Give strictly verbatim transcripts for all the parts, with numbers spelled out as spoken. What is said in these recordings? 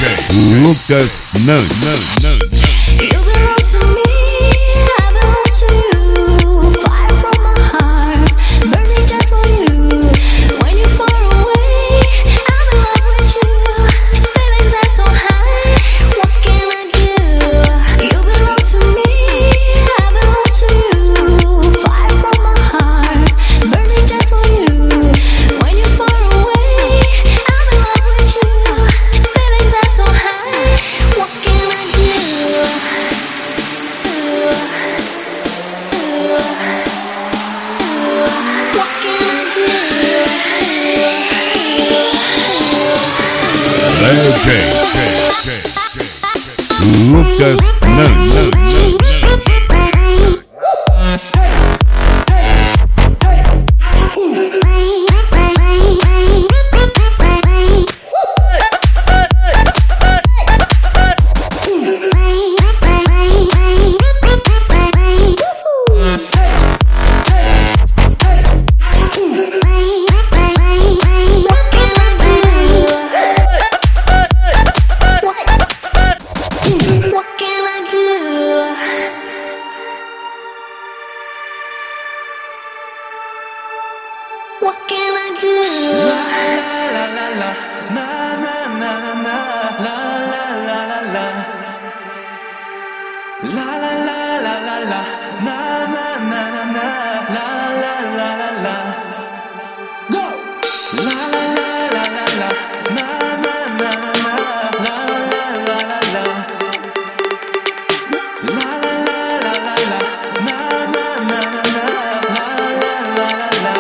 Lucas Nan. You belong to me, I belong to you. Fire from my heart, burning just for you. When you're far away, I'm in love with you. Feelings are so high, what can I do? You belong to me, I belong to you. Fire from my heart, burning just for you. When you're far away, I'm in love with you. Feelings are so high, what can I do? What can I do? Lucas Nan. What can I do? La la la la, na na na na, la la la la la, la la la la la la, na na na na, la la la la la, go. La la la la la la, na na na na, la la la la la, la la la la la la, na na na na, la la la la la.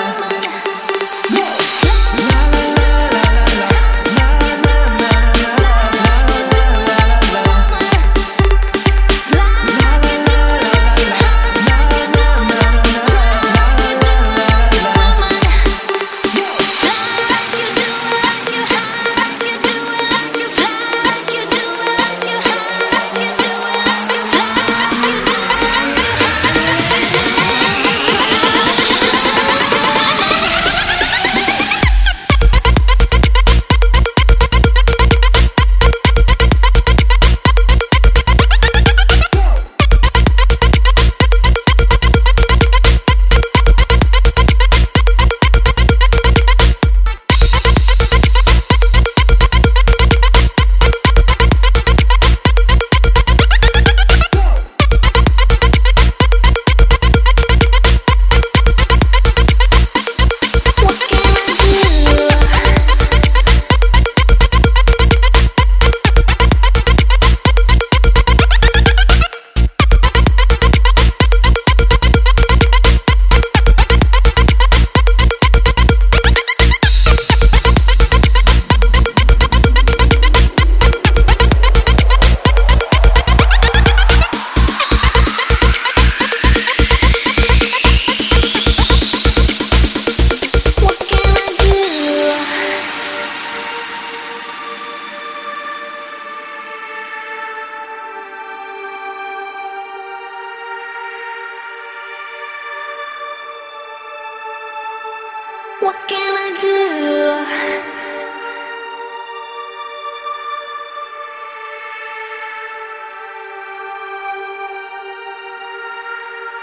What can I do?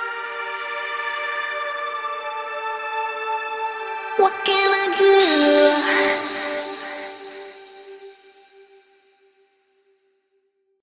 What can I do?